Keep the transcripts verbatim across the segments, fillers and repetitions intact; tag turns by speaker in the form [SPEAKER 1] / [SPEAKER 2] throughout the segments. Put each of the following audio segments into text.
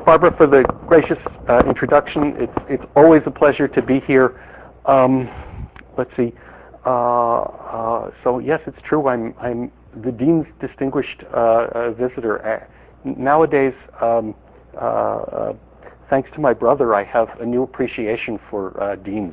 [SPEAKER 1] Barbara, for the gracious uh, introduction. It's it's always a pleasure to be here. Um, let's see. Uh, uh, so yes, it's true. I'm I'm the dean's distinguished uh, uh, visitor. Uh, nowadays, um, uh, uh, thanks to my brother, I have a new appreciation for uh, deans.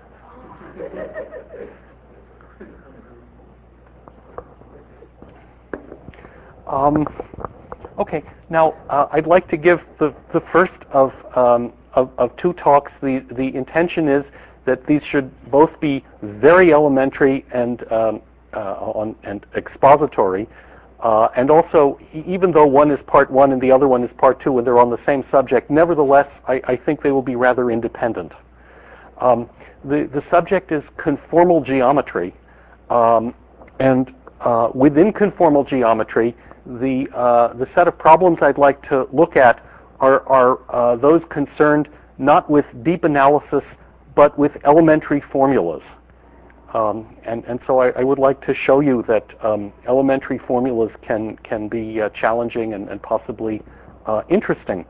[SPEAKER 1] Um, okay, now uh, I'd like to give the, the first of, um, of, of two talks. The, the intention is that these should both be very elementary and, um, uh, on, and expository, uh, and also, even though one is part one and the other one is part two and they're on the same subject, nevertheless, I, I think they will be rather independent. Um, the, the subject is conformal geometry, um, and uh, within conformal geometry, The, uh, the set of problems I'd like to look at are, are uh, those concerned not with deep analysis, but with elementary formulas. Um, and, and so I, I would like to show you that um, elementary formulas can, can be uh, challenging and, and possibly uh, interesting.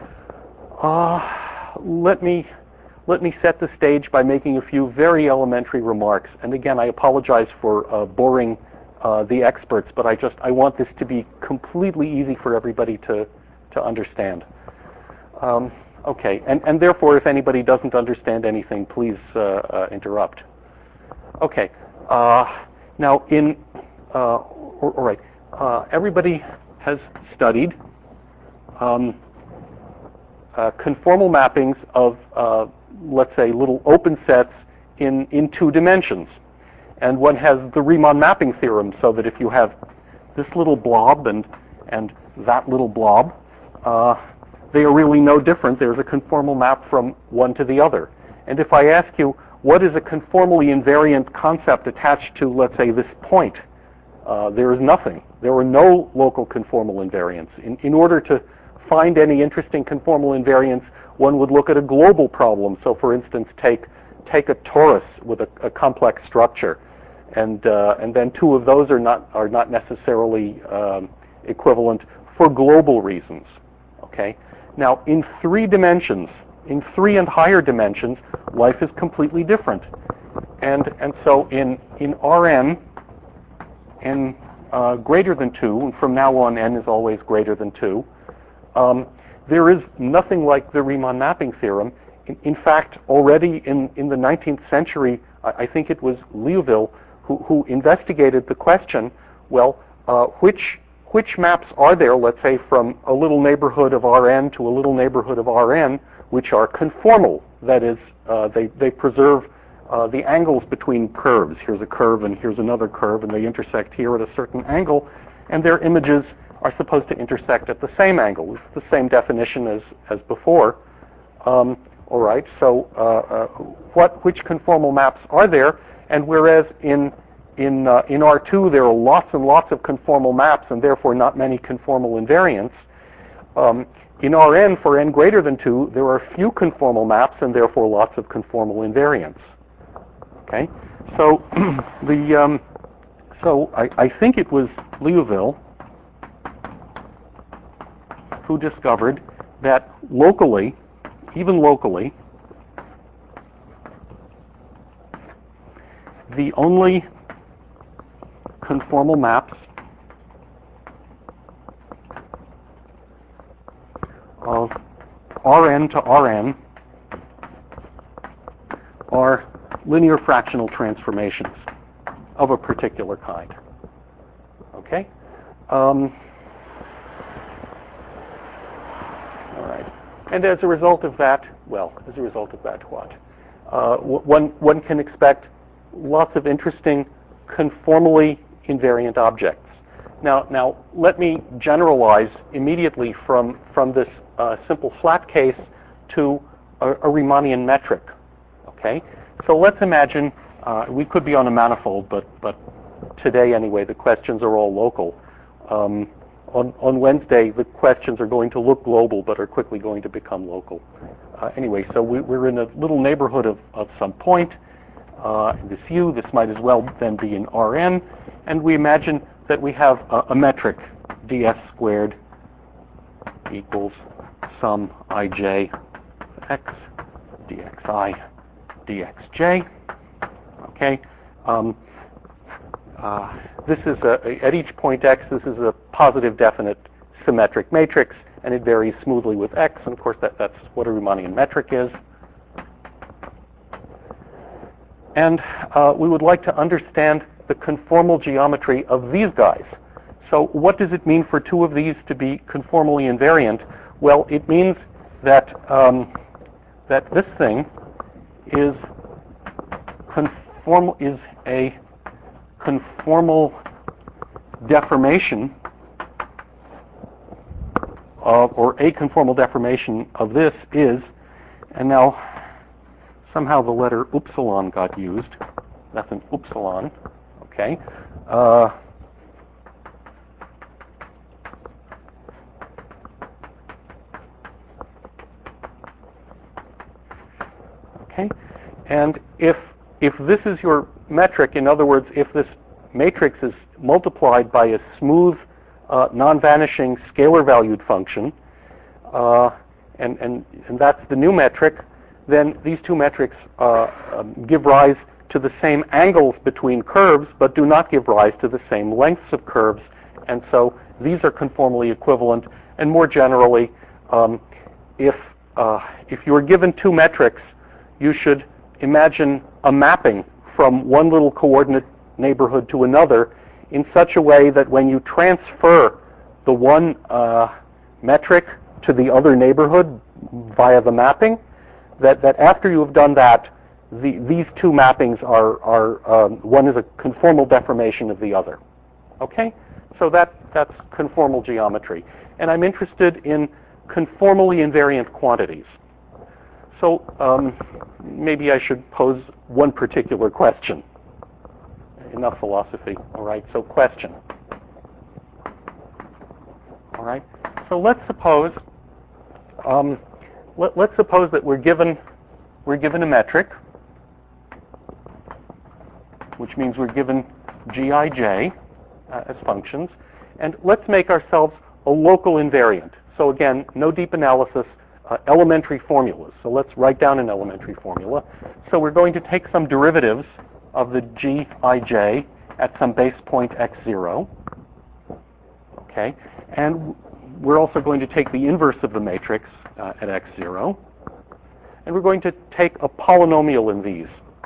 [SPEAKER 1] Uh, let me, let me set the stage by making a few very elementary remarks. And again, I apologize for uh, boring Uh, the experts, but I just I want this to be completely easy for everybody to to understand. Um, okay, and and therefore, if anybody doesn't understand anything, please uh, uh, interrupt. Okay, uh, now in uh, all right, uh, everybody has studied um, uh, conformal mappings of uh, let's say little open sets in in two dimensions. And one has the Riemann mapping theorem, so that if you have this little blob and and that little blob, uh, they are really no different. There's a conformal map from one to the other. And if I ask you, what is a conformally invariant concept attached to, let's say, this point, uh, there is nothing. There are no local conformal invariants. In, in order to find any interesting conformal invariants, one would look at a global problem. So, for instance, take take a torus with a, a complex structure. And uh, and then two of those are not are not necessarily um, equivalent for global reasons. Okay. Now, in three dimensions, in three and higher dimensions, life is completely different. And and so in in Rn, n uh, greater than two, and from now on n is always greater than two. Um, there is nothing like the Riemann mapping theorem. In, in fact, already in in the nineteenth century, I, I think it was Liouville Who, who investigated the question, well, uh, which which maps are there, let's say, from a little neighborhood of Rn to a little neighborhood of Rn, which are conformal? That is, uh, they, they preserve uh, the angles between curves. Here's a curve and here's another curve, and they intersect here at a certain angle, and their images are supposed to intersect at the same angle. It's the same definition as, as before. Um, all right, so uh, uh, what which conformal maps are there? And whereas in in uh, in R two there are lots and lots of conformal maps and therefore not many conformal invariants, um, in Rn for n greater than two there are few conformal maps and therefore lots of conformal invariants. Okay, so the um, so I, I think it was Liouville who discovered that locally, even locally, the only conformal maps of Rn to Rn are linear fractional transformations of a particular kind. Okay? Um, all right. And as a result of that, well, as a result of that, what? Uh, one, one can expect lots of interesting conformally invariant objects. Now, now let me generalize immediately from from this uh, simple flat case to a, a Riemannian metric. Okay, so let's imagine uh, we could be on a manifold, but but today anyway, the questions are all local. Um, on on Wednesday, the questions are going to look global, but are quickly going to become local. Uh, anyway, so we, we're in a little neighborhood of of some point. Uh, this U, this might as well then be in Rn, and we imagine that we have a, a metric, ds squared equals sum ij x dxi dxj. Okay. Um, uh, this is a, at each point x, this is a positive definite symmetric matrix, and it varies smoothly with x, and of course that, that's what a Riemannian metric is. And uh, we would like to understand the conformal geometry of these guys. So what does it mean for two of these to be conformally invariant? Well, it means that um, that this thing is conformal is a conformal deformation of, or a conformal deformation of this is, and now somehow the letter upsilon got used. That's an upsilon. Okay. Uh, okay. And if if this is your metric, in other words, if this matrix is multiplied by a smooth, uh, non-vanishing scalar-valued function, uh, and, and, and that's the new metric, then these two metrics uh, um, give rise to the same angles between curves, but do not give rise to the same lengths of curves. And so these are conformally equivalent. And more generally, um, if, uh, if you're given two metrics, you should imagine a mapping from one little coordinate neighborhood to another in such a way that when you transfer the one uh, metric to the other neighborhood via the mapping, that, that after you have done that, the, these two mappings are, are um, one is a conformal deformation of the other. Okay? So that, that's conformal geometry. And I'm interested in conformally invariant quantities. So um, maybe I should pose one particular question. Enough philosophy. All right, so question. All right, so let's suppose um, let, let's suppose that we're given we're given a metric, which means we're given Gij uh, as functions, and let's make ourselves a local invariant. So again, no deep analysis. Uh, elementary formulas. So let's write down an elementary formula. So we're going to take some derivatives of the Gij at some base point x zero. Okay, and we're also going to take the inverse of the matrix uh, at x zero, and we're going to take a polynomial in these.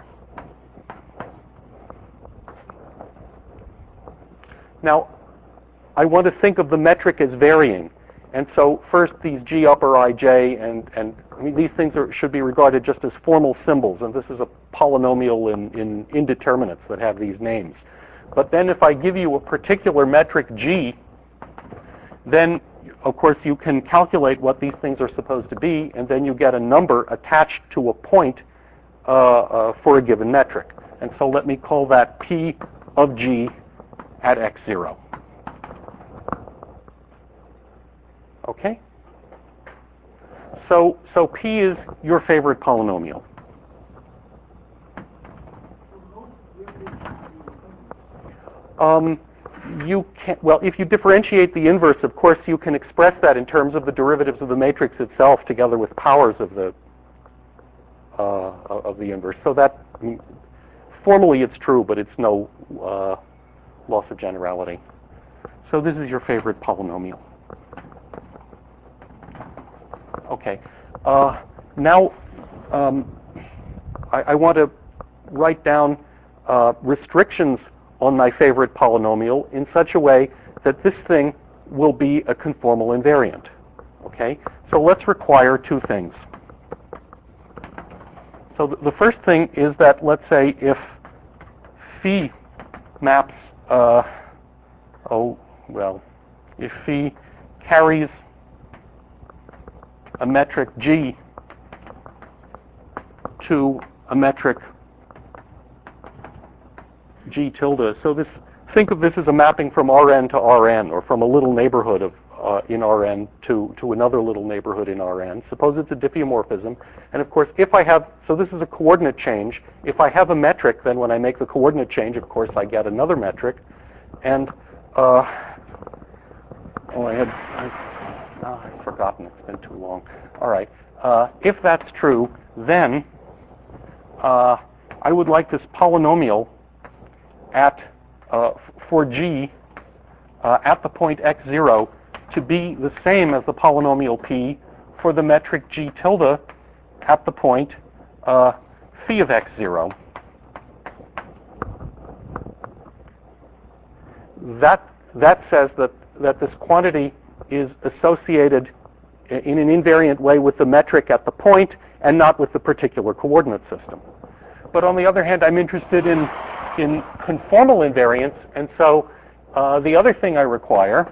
[SPEAKER 1] Now, I want to think of the metric as varying. And so first these G upper Ij, and, and I mean, these things are, should be regarded just as formal symbols, and this is a polynomial in, in indeterminates that have these names. But then if I give you a particular metric G, then of course you can calculate what these things are supposed to be, and then you get a number attached to a point uh, uh, for a given metric. And so let me call that P of G at x zero. Okay? So, so P is your favorite polynomial. Um, you can, well, if you differentiate the inverse, of course, you can express that in terms of the derivatives of the matrix itself together with powers of the uh, of the inverse. So that, I mean, formally it's true, but it's no uh, loss of generality. So this is your favorite polynomial. Okay. Uh, now, um, I, I want to write down uh, restrictions on my favorite polynomial in such a way that this thing will be a conformal invariant. Okay? So let's require two things. So th- the first thing is that, let's say, if phi maps, uh, oh, well, if phi carries a metric G to a metric G tilde. So this, think of this as a mapping from Rn to Rn, or from a little neighborhood of uh, in Rn to, to another little neighborhood in Rn. Suppose it's a diffeomorphism. And of course, if I have, so this is a coordinate change. If I have a metric, then when I make the coordinate change, of course, I get another metric. And, uh, oh, I had, I, Oh, I've forgotten. It's been too long. All right. Uh, if that's true, then uh, I would like this polynomial at uh, for g uh, at the point x zero to be the same as the polynomial p for the metric g tilde at the point uh, phi of x zero. That that says that that this quantity is associated in an invariant way with the metric at the point and not with the particular coordinate system. But on the other hand, I'm interested in in conformal invariance, and so uh, the other thing I require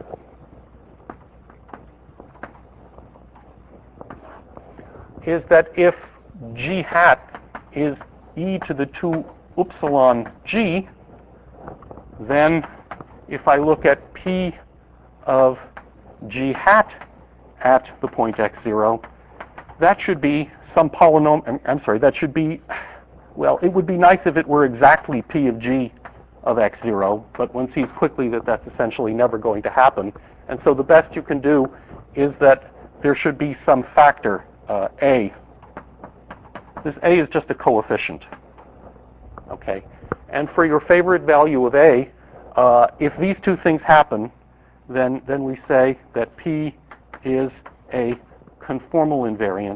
[SPEAKER 1] is that if g hat is e to the two upsilon g, then if I look at p of g hat at the point x zero, that should be some polynomial. I'm sorry, that should be, well, it would be nice if it were exactly p of g of x zero, but one sees quickly that that's essentially never going to happen. And so the best you can do is that there should be some factor, uh, a. This a is just a coefficient, okay? And for your favorite value of a, uh, if these two things happen, then, then we say that p is a conformal invariant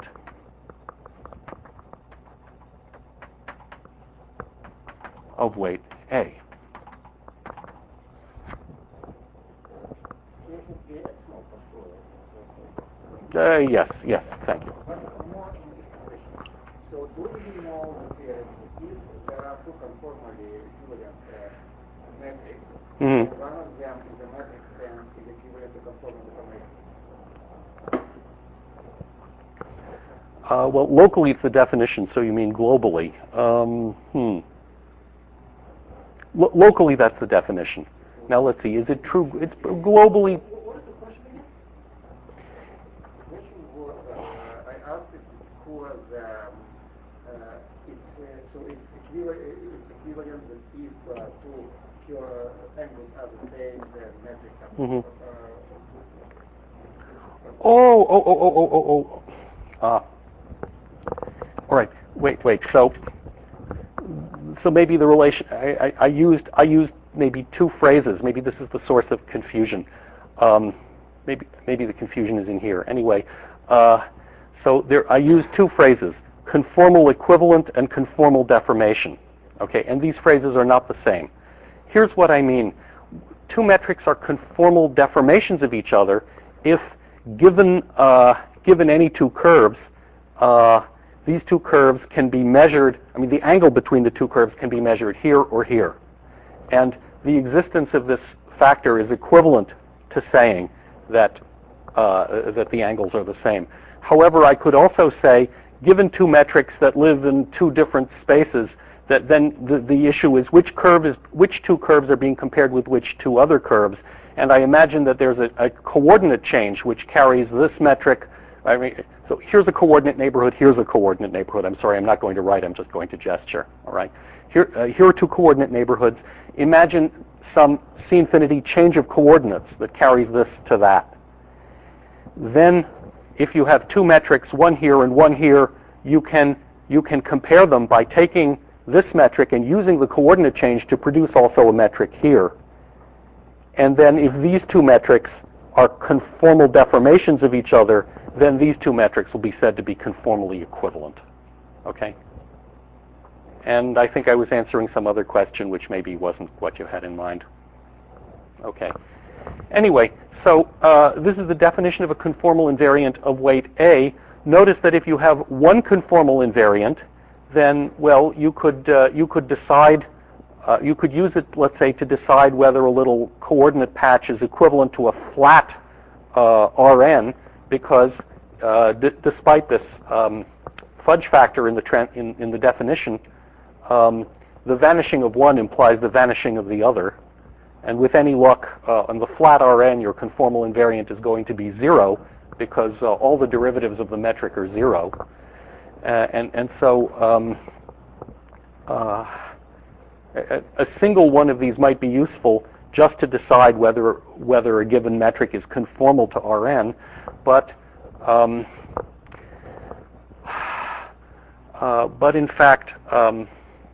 [SPEAKER 1] of weight a. Uh, yes, yes, thank you.
[SPEAKER 2] So do we know that if there are two conformally equivalent uh, metrics,
[SPEAKER 1] Mm-hmm.
[SPEAKER 2] and one of them is a metric sense is equivalent to conformal deformation?
[SPEAKER 1] Uh, well, locally it's the definition, so you mean globally. Um, hmm. Lo- locally, that's the definition. Now let's see. Is it true? It's globally.
[SPEAKER 2] What is the question again? The question was, uh, I asked it because um, uh, it's, uh, so it's equivalent, it's equivalent that if uh, two pure angles are the same, the metric comes.
[SPEAKER 1] Mm-hmm.
[SPEAKER 2] Uh,
[SPEAKER 1] Oh, oh, oh, oh, oh, oh, oh. Ah. All right. Wait, wait. So, so maybe the relation. I, I, I used I used maybe two phrases. Maybe this is the source of confusion. Um, maybe maybe the confusion is in here. Anyway, uh, so there I used two phrases: conformal equivalent and conformal deformation. Okay, and these phrases are not the same. Here's what I mean. Two metrics are conformal deformations of each other if given uh, given any two curves, uh, these two curves can be measured. I mean, the angle between the two curves can be measured here or here, and the existence of this factor is equivalent to saying that uh, that the angles are the same. However, I could also say, given two metrics that live in two different spaces, that then the, the issue is which curve is which two curves are being compared with which two other curves, and I imagine that there's a, a coordinate change which carries this metric. I mean, so here's a coordinate neighborhood. Here's a coordinate neighborhood. I'm sorry, I'm not going to write. I'm just going to gesture. All right. Here, uh, here are two coordinate neighborhoods. Imagine some C infinity change of coordinates that carries this to that. Then, if you have two metrics, one here and one here, you can you can compare them by taking this metric and using the coordinate change to produce also a metric here. And then if these two metrics are conformal deformations of each other, then these two metrics will be said to be conformally equivalent. Okay? And I think I was answering some other question which maybe wasn't what you had in mind. Okay. Anyway, so uh, this is the definition of a conformal invariant of weight A. Notice that if you have one conformal invariant, then, well, you could uh, you could decide, uh, you could use it, let's say, to decide whether a little coordinate patch is equivalent to a flat uh, R N, because uh, d- despite this um, fudge factor in the tra- in, in the definition, um, the vanishing of one implies the vanishing of the other, and with any luck, uh, on the flat R N, your conformal invariant is going to be zero, because uh, all the derivatives of the metric are zero. Uh, and, and so um, uh, a, a single one of these might be useful just to decide whether whether a given metric is conformal to Rn, but um, uh, but in fact, um,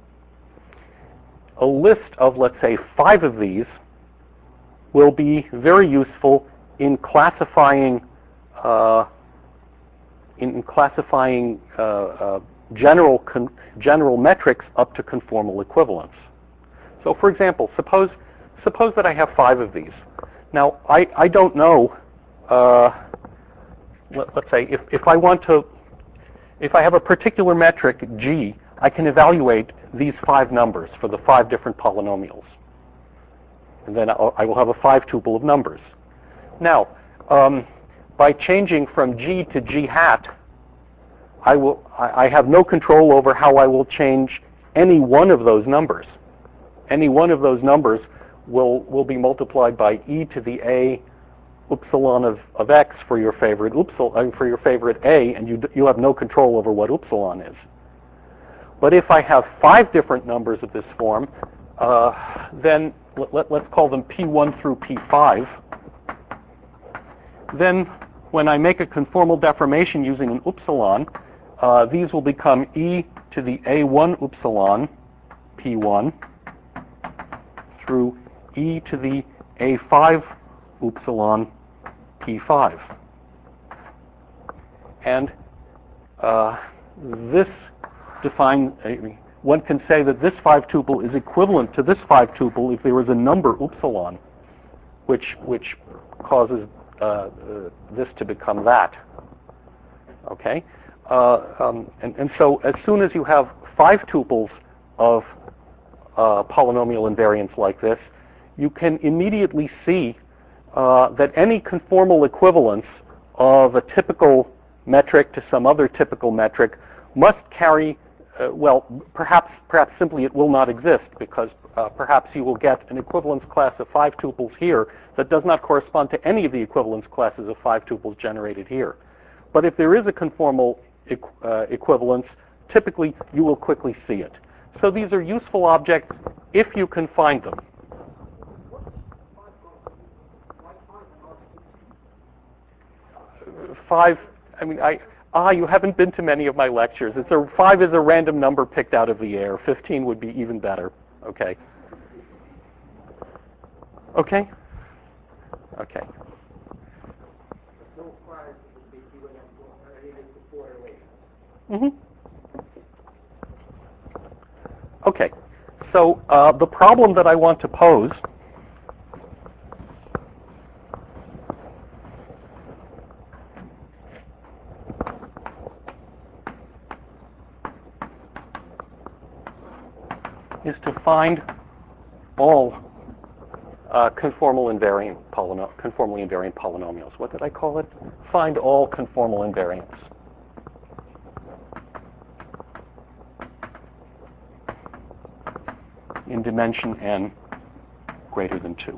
[SPEAKER 1] a list of, let's say, five of these will be very useful in classifying uh, in, in classifying uh, uh, general con general metrics up to conformal equivalence. So, for example, suppose suppose that I have five of these. Now, I I don't know. Uh, let, let's say if if I want to, if I have a particular metric g, I can evaluate these five numbers for the five different polynomials, and then I'll, I will have a five tuple of numbers. Now, um, by changing from g to g hat, I will I, I have no control over how I will change any one of those numbers. Any one of those numbers will will be multiplied by e to the a upsilon of, of x for your favorite upsilon for your favorite a, and you you have no control over what upsilon is. But if I have five different numbers of this form, uh, then let, let, let's call them p one through p five. Then, when I make a conformal deformation using an upsilon, uh, these will become e to the a one upsilon p one through e to the a five upsilon p five. And uh, this defines, uh, one can say that this five tuple is equivalent to this five tuple if there is a number upsilon, which, which causes uh, uh, this to become that. Okay? Uh, um, and, and so as soon as you have five tuples of uh, polynomial invariants like this, you can immediately see uh, that any conformal equivalence of a typical metric to some other typical metric must carry, uh, well, perhaps, perhaps simply it will not exist, because uh, perhaps you will get an equivalence class of five tuples here that does not correspond to any of the equivalence classes of five tuples generated here. But if there is a conformal equ uh, equivalence, typically you will quickly see it. So these are useful objects if you can find them. Five, I mean, I, ah, you haven't been to many of my lectures. It's a, five is a random number picked out of the air. fifteen would be even better. Okay. Okay? Okay.
[SPEAKER 2] So five would be equivalent to related to four relations.
[SPEAKER 1] Mm-hmm. Okay. So uh, the problem that I want to pose is to find all uh, conformal invariant polynom conformally invariant polynomials. What did I call it? Find all conformal invariants. In dimension n greater than two.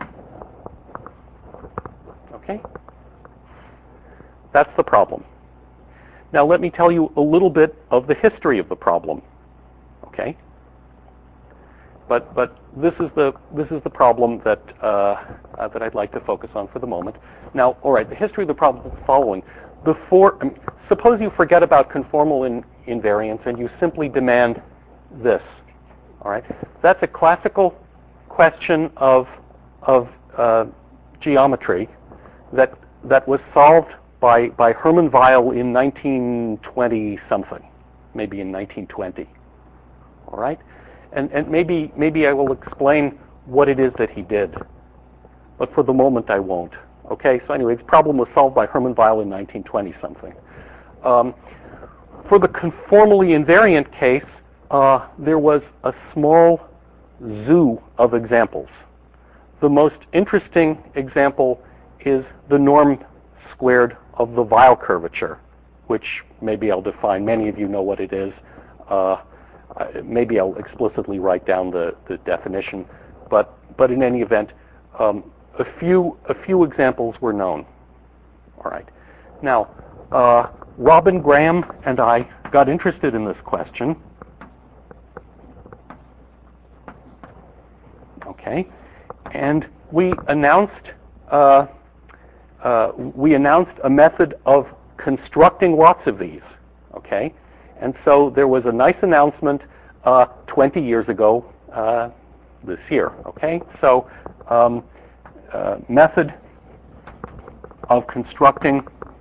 [SPEAKER 1] Okay? That's the problem. Now let me tell you a little bit of the history of the problem. Okay? But but this is the this is the problem that uh, uh, that I'd like to focus on for the moment. Now, all right, the history of the problem is the following. Before, I mean, suppose you forget about conformal in, invariance and you simply demand this. All right, that's a classical question of of uh, geometry that that was solved by by Hermann Weyl in nineteen twenty something, maybe in nineteen twenty. All right. And, and maybe maybe I will explain what it is that he did, but for the moment I won't. Okay. So anyway, the problem was solved by Hermann Weyl in nineteen twenty something. Um, for the conformally invariant case, uh, there was a small zoo of examples. The most interesting example is the norm squared of the Weyl curvature, which maybe I'll define. Many of you know what it is. Uh, Uh, maybe I'll explicitly write down the, the definition, but but in any event, um, a few a few examples were known. All right. Now, uh, Robin Graham and I got interested in this question. Okay, and we announced uh, uh, we announced a method of constructing lots of these. Okay, and so there was a nice announcement uh, twenty years ago uh, this year. Okay, so um, uh, method of constructing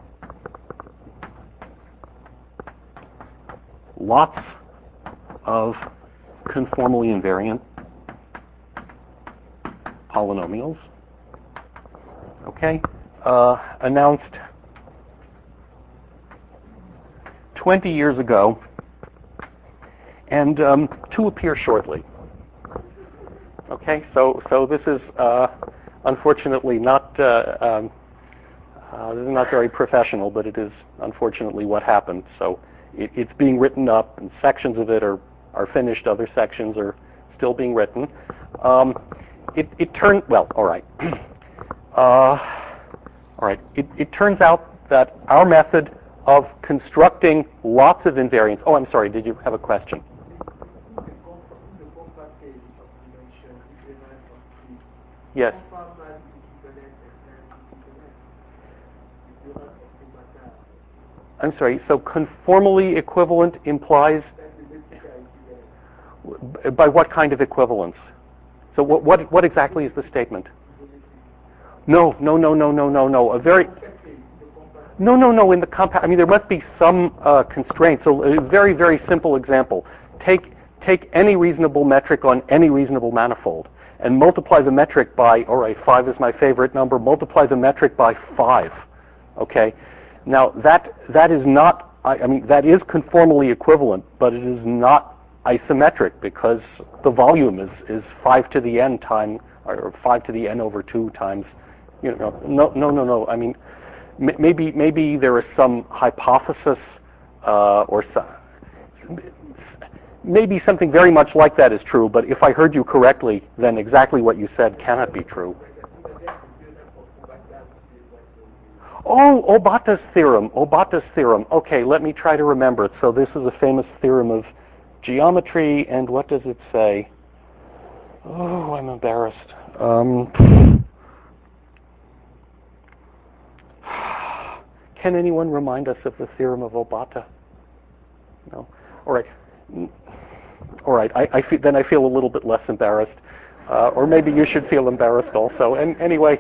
[SPEAKER 1] lots of conformally invariant polynomials. Okay, uh, announced twenty years ago, and um, to appear shortly. Okay, so so this is uh, unfortunately not uh, um, uh, this is not very professional, but it is unfortunately what happened. So it, it's being written up, and sections of it are are finished. Other sections are still being written. Um, it it turned well. All right. uh, all right. It it turns out that our method of constructing lots of invariants. Oh, I'm sorry. Did you have a question? Yes. I'm sorry. So conformally equivalent implies by what kind of equivalence? So what what what exactly is the statement? No, no, no, no, no, no, no. A very no, no, no. In the compound, I mean, there must be some uh, constraint. So a very, very simple example: take take any reasonable metric on any reasonable manifold, and multiply the metric by. All right, five is my favorite number. Multiply the metric by five. Okay. Now that that is not. I, I mean, that is conformally equivalent, but it is not isometric because the volume is is five to the n time or five to the n over two times. You know, no, no, no, no. I mean. Maybe maybe there is some hypothesis uh, or some, maybe something very much like that is true, but if I heard you correctly, then exactly what you said cannot be true. Oh, Obata's theorem, Obata's theorem. Okay, let me try to remember it. So this is a famous theorem of geometry, and what does it say? Oh, I'm embarrassed. Um, Can anyone remind us of the theorem of Obata? No? All right. All right. I, I feel, then I feel a little bit less embarrassed. Uh, or maybe you should feel embarrassed also. And anyway,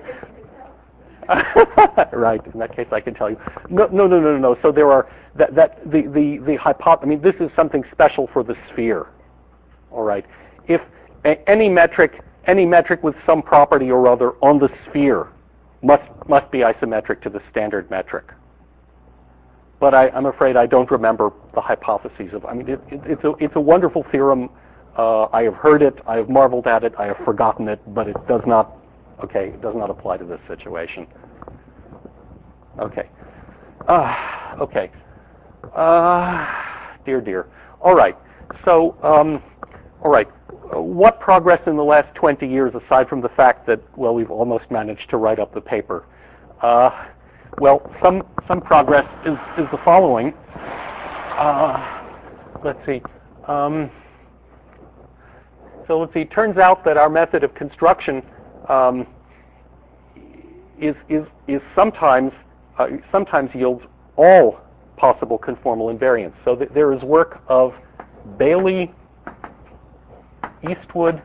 [SPEAKER 1] right. In that case, I can tell you. No, no, no, no, no. no. So there are that that the the the hypo. I mean, this is something special for the sphere. All right. If a, any metric any metric with some property or other on the sphere must must be isometric to the standard metric. But I, I'm afraid I don't remember the hypotheses of. I mean, it, it, it's a it's a wonderful theorem. Uh, I have heard it. I have marveled at it. I have forgotten it, but it does not. Okay, it does not apply to this situation. Okay. Uh, okay. Uh, dear, dear. All right. So, um, all right. What progress in the last twenty years, aside from the fact that, well, we've almost managed to write up the paper? Uh, well, some some progress is, is the following. Uh, let's see. Um, so let's see. It turns out that our method of construction um, is is is sometimes uh, sometimes yields all possible conformal invariants. So th- there is work of Bailey, Eastwood,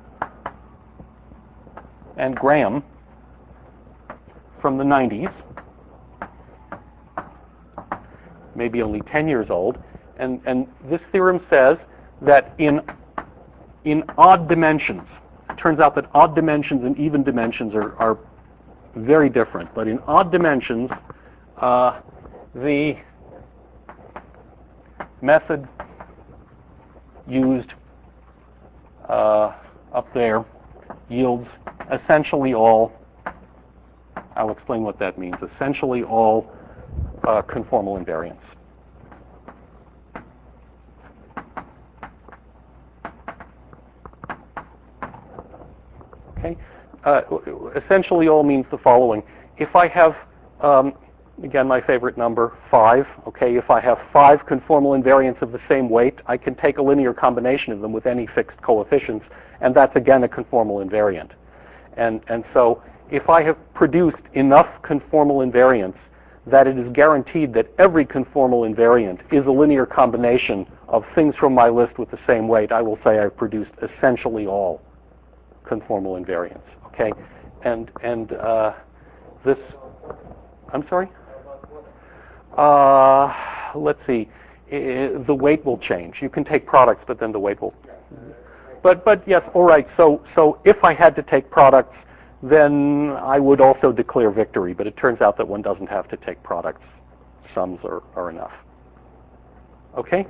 [SPEAKER 1] and Graham from the nineties, maybe only ten years old, and, and this theorem says that in in odd dimensions, it turns out that odd dimensions and even dimensions are, are very different, but in odd dimensions, uh, the method used uh, up there yields essentially all, I'll explain what that means, essentially all uh, conformal invariants. Okay, uh, essentially all means the following. If I have, um, again, my favorite number, five, okay, if I have five conformal invariants of the same weight, I can take a linear combination of them with any fixed coefficients, and that's again a conformal invariant. And, and so if I have produced enough conformal invariants that it is guaranteed that every conformal invariant is a linear combination of things from my list with the same weight, I will say I've produced essentially all conformal invariants. Okay, and and uh, this, I'm sorry. Uh, let's see. I, the weight will change. You can take products, but then the weight will. But but yes, all right. So so if I had to take products, then I would also declare victory. But it turns out that one doesn't have to take products. Sums are, are enough. Okay?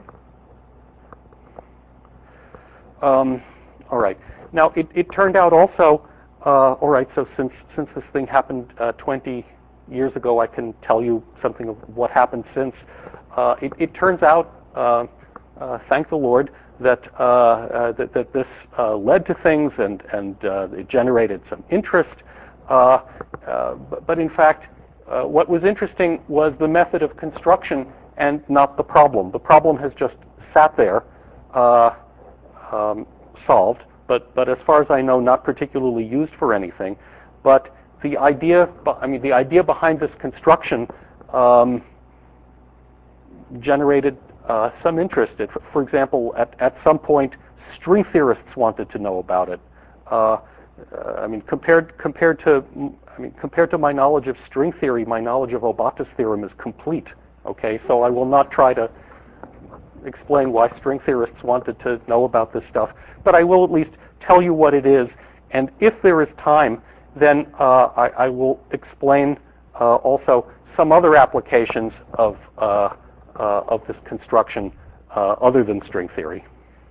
[SPEAKER 1] Um, all right. Now, it, it turned out also, uh, all right, so since, since this thing happened uh, twenty years ago, I can tell you something of what happened since. Uh, it, it turns out, uh, uh, thank the Lord, that, uh, uh, that, that this uh, led to things and, and uh, it generated some interest. Uh, uh, but, but in fact, uh, what was interesting was the method of construction and not the problem. The problem has just sat there, uh, um, solved, but, but as far as I know, not particularly used for anything. But the idea, I mean, the idea behind this construction um, generated Uh, some interest. It, for example, at, at some point, string theorists wanted to know about it. Uh, uh, I mean, compared compared to I mean compared to my knowledge of string theory, my knowledge of Obate's theorem is complete. Okay, so I will not try to explain why string theorists wanted to know about this stuff, but I will at least tell you what it is. And if there is time, then uh, I, I will explain uh, also some other applications of uh, Uh, of this construction uh, other than string theory.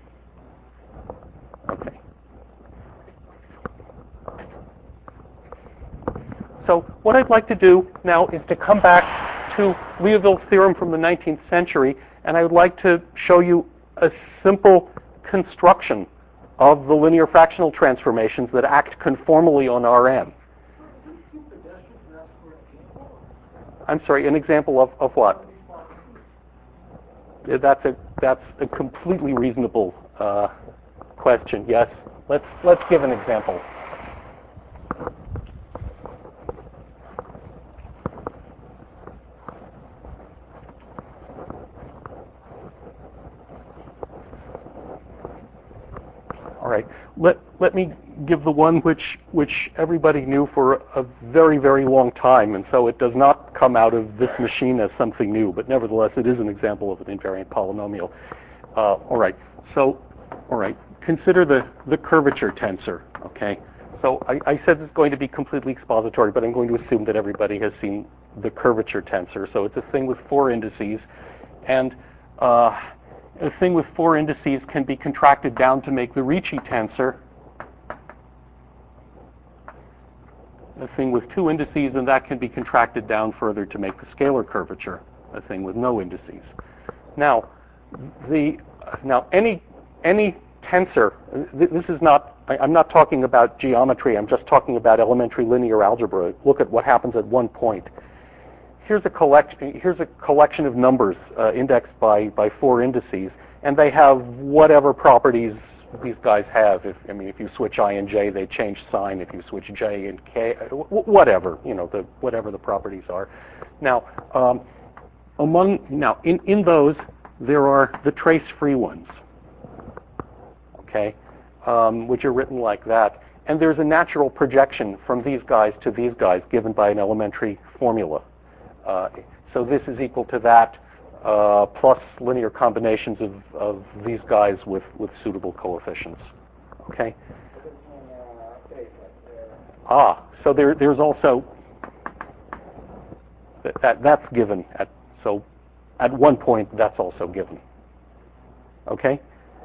[SPEAKER 1] Okay. So what I'd like to do now is to come back to Liouville's theorem from the nineteenth century, and I would like to show you a simple construction of the linear fractional transformations that act conformally on R n. I'm sorry, an example of, of what? That's a that's a completely reasonable uh, question. Yes, let's let's give an example. All right. Let let me give the one which which everybody knew for a very very long time, and so it does not come out of this machine as something new. But nevertheless, it is an example of an invariant polynomial. Uh, all right. So, all right. Consider the the curvature tensor. Okay. So I, I said it's going to be completely expository, but I'm going to assume that everybody has seen the curvature tensor. So it's a thing with four indices, and uh, a thing with four indices can be contracted down to make the Ricci tensor. A thing with two indices, and that can be contracted down further to make the scalar curvature, a thing with no indices. Now, the now any any tensor. Th- this is not. I, I'm not talking about geometry. I'm just talking about elementary linear algebra. Look at what happens at one point. Here's a collection. Here's a collection of numbers uh, indexed by by four indices, and they have whatever properties these guys have. If I mean, if you switch I and j, they change sign. If you switch j and k, w- whatever you know, the whatever the properties are. Now, um, among now in in those there are the trace-free ones. Okay, um, which are written like that, and there's a natural projection from these guys to these guys given by an elementary formula. Uh, so this is equal to that, uh, plus linear combinations of, of these guys with, with suitable coefficients. Okay? Ah, so there, there's also, that, that, that's given. At, so at one point, that's also given. Okay?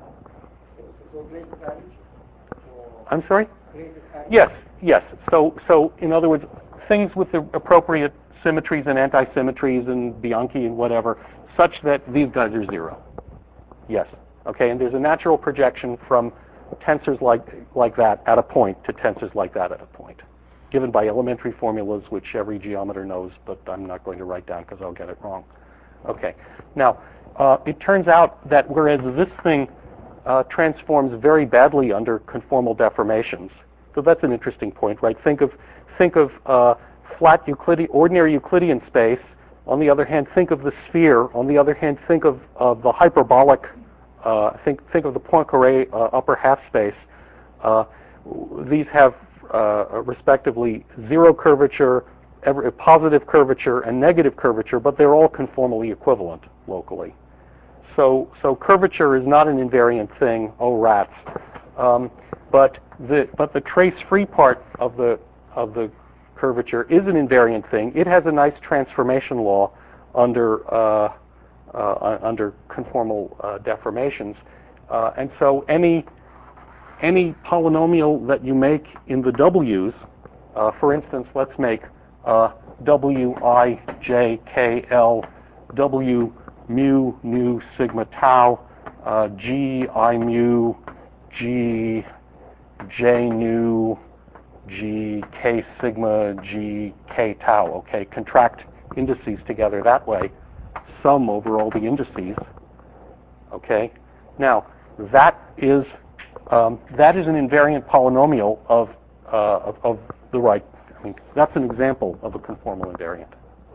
[SPEAKER 1] I'm sorry? Yes, yes. So, so in other words, things with the appropriate symmetries and anti-symmetries and Bianchi and whatever, such that these guys are zero. Yes. Okay, and there's a natural projection from tensors like like that at a point to tensors like that at a point, given by elementary formulas which every geometer knows, but I'm not going to write down because I'll get it wrong. Okay. Now, uh, it turns out that whereas this thing uh, transforms very badly under conformal deformations, So that's an interesting point, right? Think of think of uh, flat Euclidean, ordinary Euclidean space. On the other hand, think of the sphere. On the other hand, think of, of the hyperbolic. Uh, think think of the Poincare uh, upper half space. Uh, these have uh, respectively zero curvature, every, positive curvature, and negative curvature, but they're all conformally equivalent locally. So so curvature is not an invariant thing. Oh rats! Um, but the but the trace-free part of the of the curvature is an invariant thing. It has a nice transformation law under uh, uh, under conformal uh, deformations, uh, and so any any polynomial that you make in the W's, uh, for instance, let's make uh, W I J K L W mu nu sigma tau uh, G I mu G J nu G K sigma G K tau. Okay, contract indices together that way, sum over all the indices. Okay, now that is um, that is an invariant polynomial of, uh, of of the right. I mean, that's an example of a conformal invariant.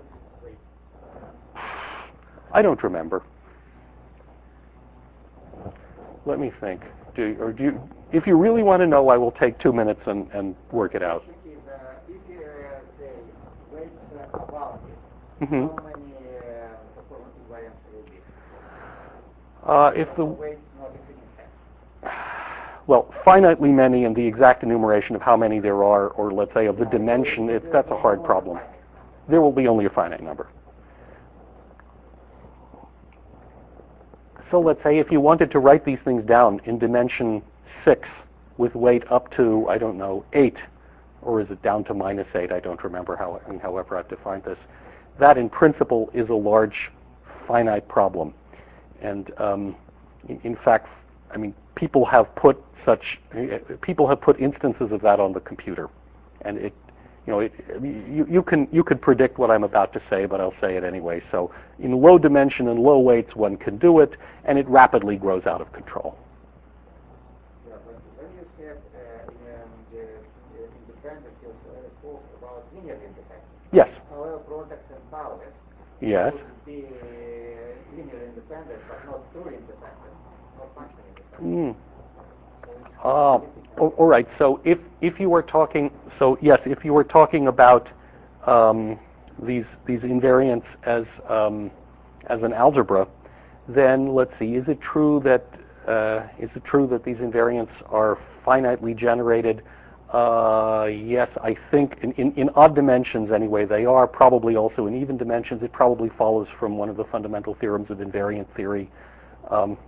[SPEAKER 1] I don't remember. Let me think. Do or do you, if you really want to know, I will take two minutes and, and work it out.
[SPEAKER 2] If you uh, say weights uh, about it,
[SPEAKER 1] Mm-hmm.
[SPEAKER 2] how many uh, conformal invariants will be?
[SPEAKER 1] Uh, if the
[SPEAKER 2] weights not infinite.
[SPEAKER 1] well, finitely many, and the exact enumeration of how many there are, or let's say of the dimension, it, that's a hard problem. There will be only a finite number. So let's say if you wanted to write these things down in dimension six with weight up to, I don't know, eight, or is it down to minus eight? I don't remember how, I mean, however I've defined this. That in principle is a large finite problem. And um, in, in fact, I mean, people have put such, people have put instances of that on the computer. And it, you know, it, you, you can you could predict what I'm about to say, but I'll say it anyway. So in low dimension and low weights, one can do it, and it rapidly grows out of control.
[SPEAKER 2] Yeah, but when you said uh, in the independence, you spoke about linear independence.
[SPEAKER 1] Yes.
[SPEAKER 2] However, products and powers
[SPEAKER 1] Yes.
[SPEAKER 2] would be linear independent, but not true independent, not functional
[SPEAKER 1] Mm.
[SPEAKER 2] independent.
[SPEAKER 1] Uh, all right. So if if you were talking, so yes, if you were talking about um, these these invariants as um, as an algebra, then let's see. Is it true that uh, is it true that these invariants are finitely generated? Uh, yes, I think in, in, in odd dimensions anyway they are. Probably also in even dimensions. It probably follows from one of the fundamental theorems of invariant theory. Um,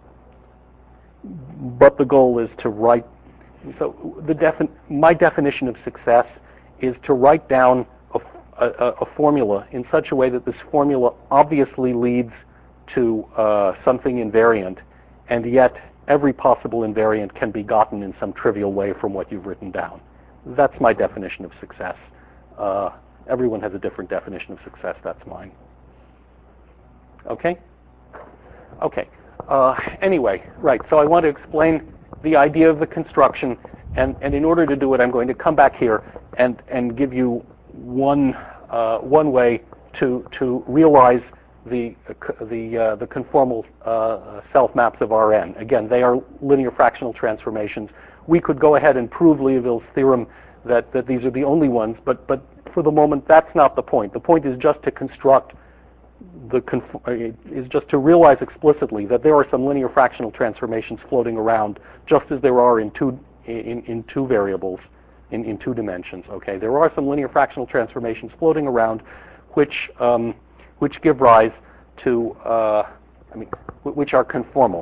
[SPEAKER 1] But the goal is to write, so the defin, my definition of success is to write down a, a, a formula in such a way that this formula obviously leads to uh, something invariant, and yet every possible invariant can be gotten in some trivial way from what you've written down. That's my definition of success. Uh, everyone has a different definition of success. That's mine. Okay? Okay. Uh, anyway, right, so I want to explain the idea of the construction, and, and in order to do it, I'm going to come back here and, and give you one, uh, one way to, to realize the, the, uh, the conformal uh, self-maps of R n. Again, they are linear fractional transformations. We could go ahead and prove Liouville's theorem that, that these are the only ones, but, but for the moment, that's not the point. The point is just to construct The conf- is just to realize explicitly that there are some linear fractional transformations floating around, just as there are in two in, in two variables, in, in two dimensions. Okay, there are some linear fractional transformations floating around, which um, which give rise to uh, I mean, w- which are conformal.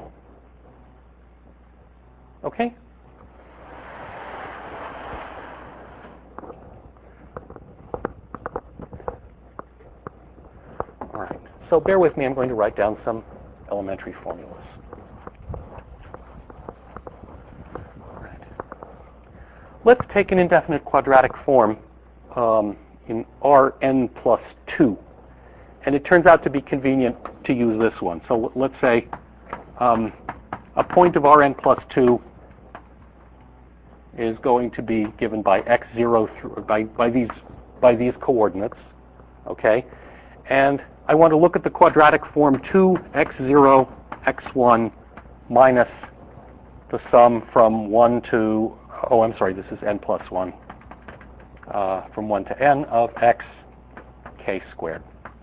[SPEAKER 1] Okay. All right. So bear with me. I'm going to write down some elementary formulas. All right. Let's take an indefinite quadratic form um, in R n plus two. And it turns out to be convenient to use this one. So let's say um, a point of R n plus two is going to be given by x zero through, by, by these by these coordinates, okay? And I want to look at the quadratic form two x zero x one minus the sum from one to, oh, I'm sorry, this is n plus one, uh, from one to n of x k squared.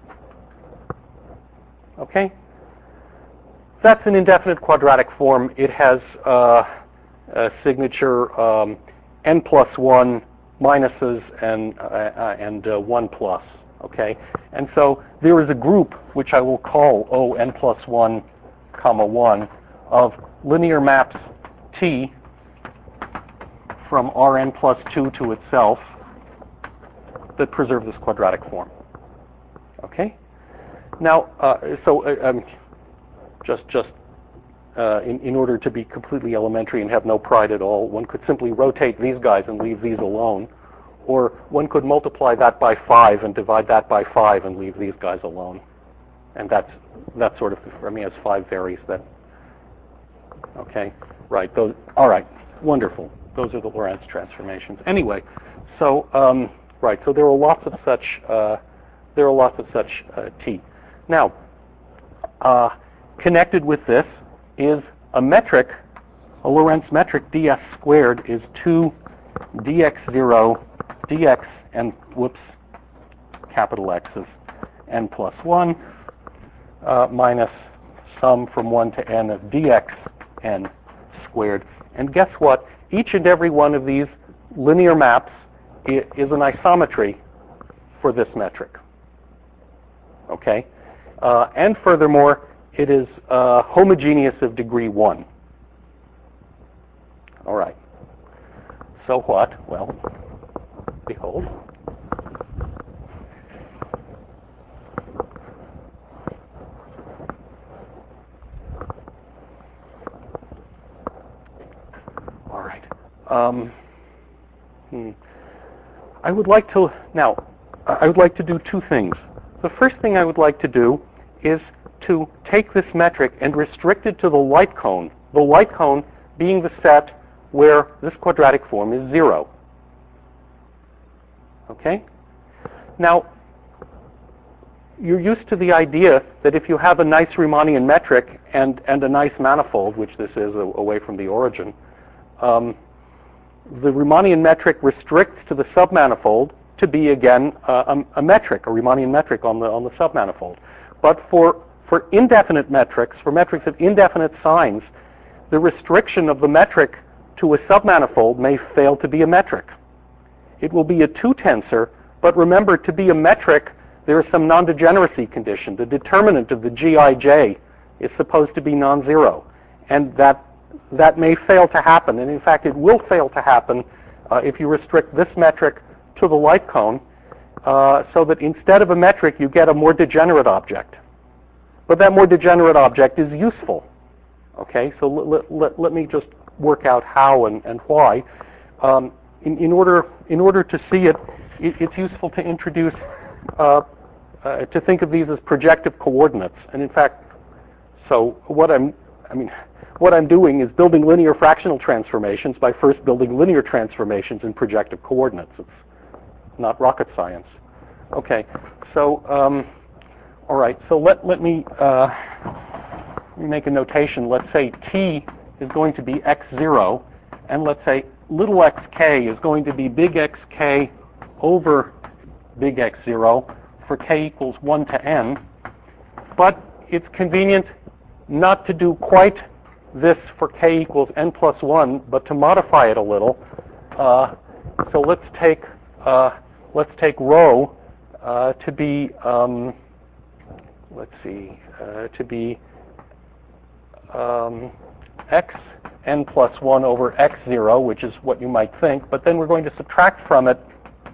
[SPEAKER 1] Okay? That's an indefinite quadratic form. It has uh, a signature um, n plus one minuses and, uh, and uh, one plus. Okay? And so there is a group which I will call O n plus one comma one of linear maps T from Rn plus two to itself that preserve this quadratic form. Okay? Now, uh, so uh, um, just just uh, in, in order to be completely elementary and have no pride at all, one could simply rotate these guys and leave these alone, or one could multiply that by five and divide that by five and leave these guys alone. And that's that sort of, for me, as five varies. That okay, right? Those all right, wonderful. Those are the Lorentz transformations. Anyway, so um, right, so there are lots of such uh, there are lots of such uh, T. Now, uh, connected with this is a metric, a Lorentz metric. Ds squared is two dx zero dx and whoops, capital X's n plus one uh, minus sum from one to n of dx n squared. And guess what? Each and every one of these linear maps is an isometry for this metric. Okay? Uh, and furthermore, it is uh, homogeneous of degree one. All right. So what? Well, behold. All right. Um, hmm. I would like to, now, I would like to do two things. The first thing I would like to do is to take this metric and restrict it to the light cone, the light cone being the set where this quadratic form is zero. Okay? Now, you're used to the idea that if you have a nice Riemannian metric and, and a nice manifold, which this is a, away from the origin, um, the Riemannian metric restricts to the submanifold to be, again, uh, a, a metric, a Riemannian metric on the, on the submanifold. But for, for indefinite metrics, for metrics of indefinite signs, the restriction of the metric to a submanifold may fail to be a metric. It will be a two-tensor, but remember, to be a metric, there is some non-degeneracy condition. The determinant of the G I J is supposed to be non-zero, and that, that may fail to happen. And in fact, it will fail to happen uh, if you restrict this metric to the light cone, uh, so that instead of a metric, you get a more degenerate object. But that more degenerate object is useful. Okay, so let, let, let me just work out how and, and why. Um, in, in, order, in order to see it, it it's useful to introduce, uh, uh, to think of these as projective coordinates. And in fact, so what I'm, I mean, what I'm doing is building linear fractional transformations by first building linear transformations in projective coordinates. It's not rocket science. Okay, so, um, all right, so let, let me, uh, let me make a notation. Let's say T is going to be x zero, and let's say little xk is going to be big Xk over big X zero for k equals one to n. But it's convenient not to do quite this for k equals n plus one, but to modify it a little. Uh, so let's take uh, let's take rho uh, to be um, let's see uh, to be um, x n plus one over x zero, which is what you might think, but then we're going to subtract from it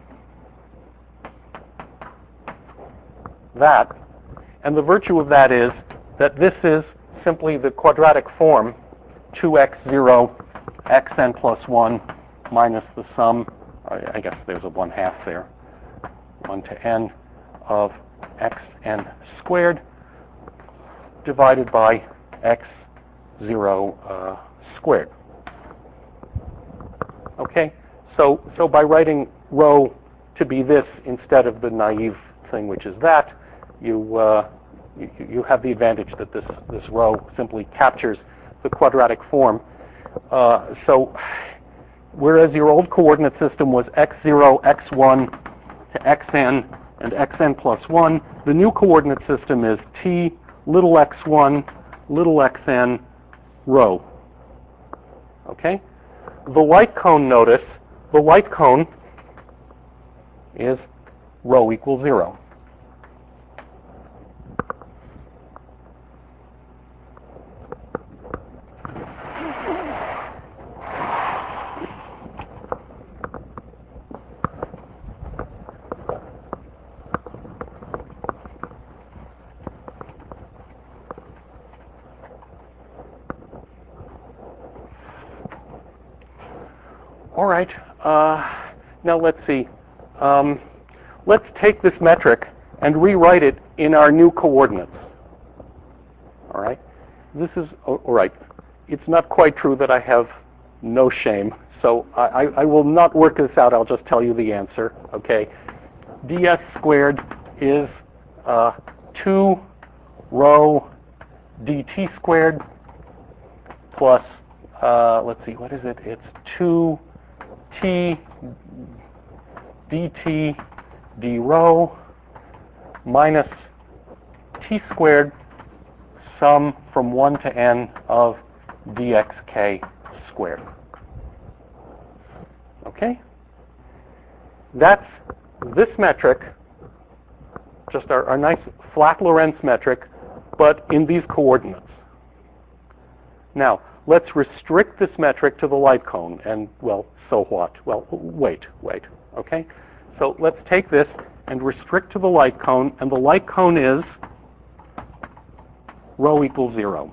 [SPEAKER 1] that. And the virtue of that is that this is simply the quadratic form two x zero xn plus one minus the sum, I guess there's a one half there, one to n of xn squared divided by x zero uh, squared. Okay? So, so by writing rho to be this instead of the naive thing, which is that, you, uh, you, you have the advantage that this, this rho simply captures the quadratic form. Uh, so whereas your old coordinate system was x zero, x one to xn and xn plus one, the new coordinate system is t little x one, little xn, rho. Okay? The light cone, notice, the light cone is rho equals zero. All right, uh, now let's see. Um, let's take this metric and rewrite it in our new coordinates. All right, this is, all right, it's not quite true that I have no shame, so I, I, I will not work this out, I'll just tell you the answer, okay? ds squared is uh, two rho dt squared plus, uh, let's see, what is it? It's two t dt d rho minus t squared sum from one to n of dxk squared. Okay? That's this metric, just our, our nice flat Lorentz metric, but in these coordinates. Now, let's restrict this metric to the light cone, and, well, so what? Well, wait, wait, okay? So let's take this and restrict to the light cone, and the light cone is rho equals zero.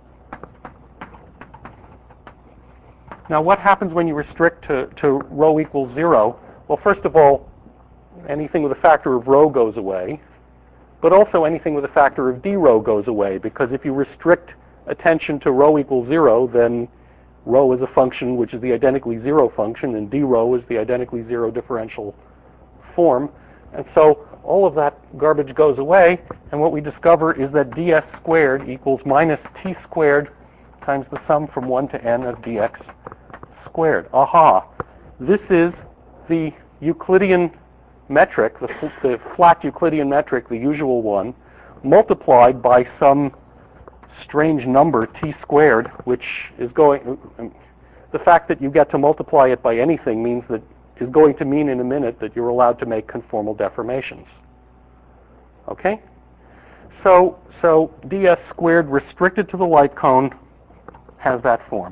[SPEAKER 1] Now, what happens when you restrict to, to rho equals zero? Well, first of all, anything with a factor of rho goes away, but also anything with a factor of d rho goes away, because if you restrict attention to rho equals zero, then rho is a function which is the identically zero function, and d rho is the identically zero differential form. And so all of that garbage goes away, and what we discover is that ds squared equals minus t squared times the sum from one to n of dx squared. Aha! This is the Euclidean metric, the, the flat Euclidean metric, the usual one, multiplied by some strange number, t squared, which is going, the fact that you get to multiply it by anything means that is going to mean in a minute that you're allowed to make conformal deformations. Okay? So, so ds squared restricted to the light cone has that form.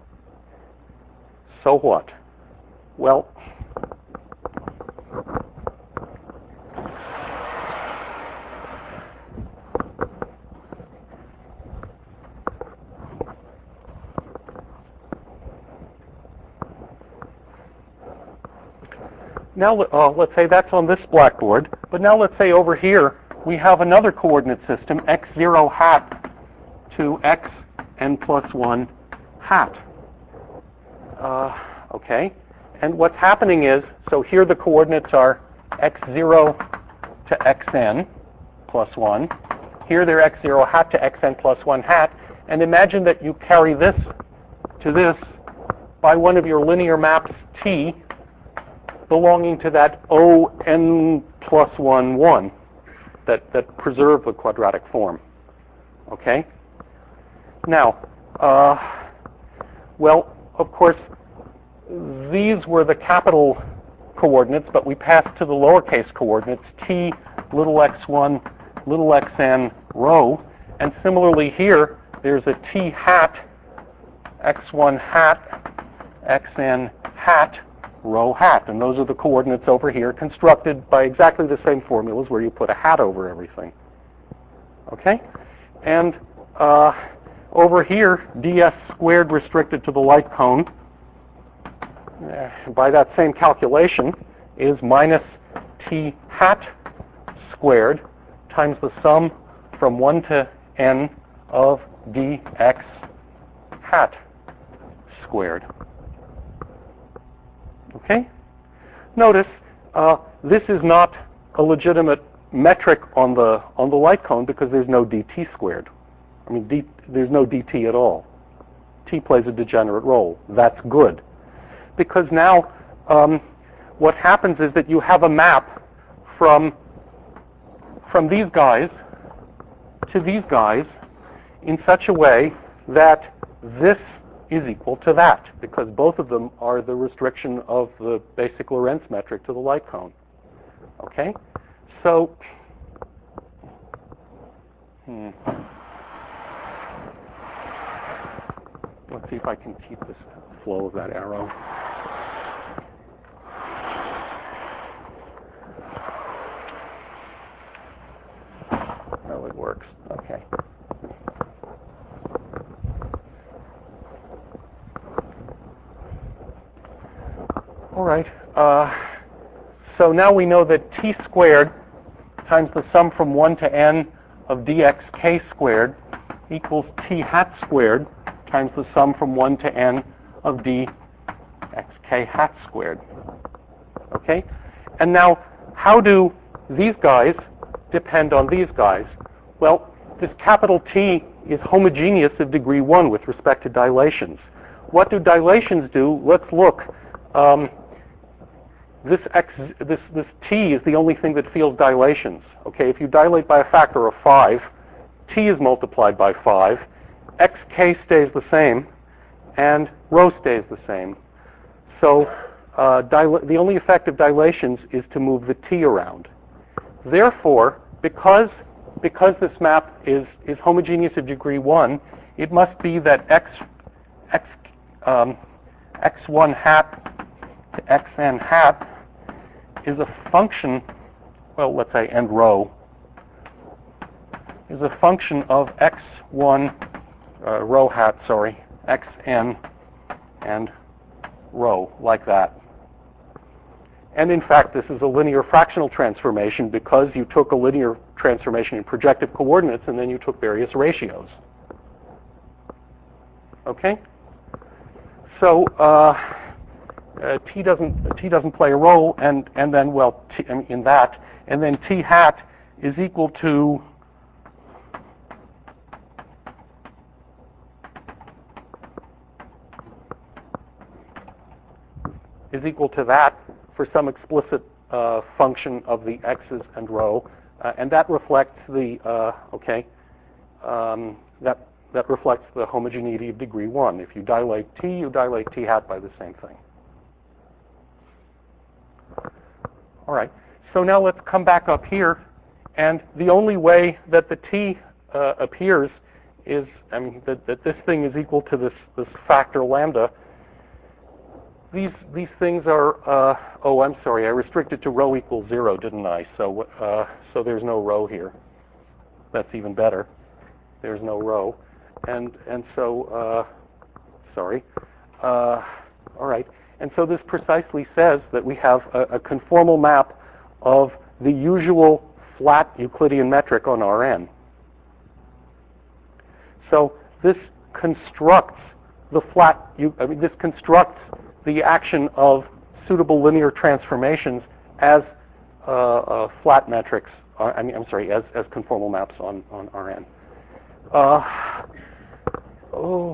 [SPEAKER 1] So what? Well, now, uh, let's say that's on this blackboard, but now let's say over here we have another coordinate system, x zero hat to xn plus one hat. Uh, okay, and what's happening is, so here the coordinates are x zero to xn plus one. Here they're x zero hat to xn plus one hat, and imagine that you carry this to this by one of your linear maps T belonging to that O n plus one, one that, that preserve the quadratic form. Okay? Now, uh, well, of course, these were the capital coordinates, but we passed to the lowercase coordinates, t, little x one, little xn, rho, and similarly here, there's a t hat, x one hat, xn hat, rho hat, and those are the coordinates over here constructed by exactly the same formulas where you put a hat over everything. Okay? And uh, over here, ds squared restricted to the light cone, uh, by that same calculation, is minus t hat squared times the sum from one to n of dx hat squared. Okay? Notice uh, this is not a legitimate metric on the on the light cone because there's no dt squared. I mean, d, there's no dt at all. T plays a degenerate role. That's good. Because now um, what happens is that you have a map from, from these guys to these guys in such a way that this is equal to that, because both of them are the restriction of the basic Lorentz metric to the light cone. Okay? So, hmm. Let's see if I can keep this flow of that arrow. No, it works. Okay. All right. Uh, so now we know that t squared times the sum from one to n of dxk squared equals t hat squared times the sum from one to n of dxk hat squared. Okay? And now, how do these guys depend on these guys? Well, this capital T is homogeneous of degree one with respect to dilations. What do dilations do? Let's look. Um, this, x, this, this T is the only thing that feels dilations. Okay, if you dilate by a factor of five, T is multiplied by five, xk stays the same, and rho stays the same. So uh, dil- the only effect of dilations is to move the T around. Therefore, because, because this map is, is homogeneous of degree one, it must be that x, x, um, x1 hat to xn hat is a function, well, let's say n rho, is a function of x1 Uh, rho hat, sorry, xn and rho, like that. And in fact, this is a linear fractional transformation because you took a linear transformation in projective coordinates and then you took various ratios. Okay? So uh, uh, t doesn't t doesn't play a role, and and then well t, in that, and then t hat is equal to is equal to that for some explicit uh, function of the x's and rho, uh, and that reflects the uh, okay um, that that reflects the homogeneity of degree one. If you dilate t, you dilate t hat by the same thing. All right. So now let's come back up here, and the only way that the t uh, appears is I mean that, that this thing is equal to this this factor lambda. These these things are, uh, oh, I'm sorry, I restricted to rho equals zero, didn't I? So uh, so there's no rho here. That's even better. There's no rho. And and so, uh, sorry. Uh, all right. And so this precisely says that we have a, a conformal map of the usual flat Euclidean metric on Rn. So this constructs the flat, I mean, this constructs the action of suitable linear transformations as uh, uh, flat metrics, uh, I mean, I'm sorry, as, as conformal maps on, on Rn. Uh, oh,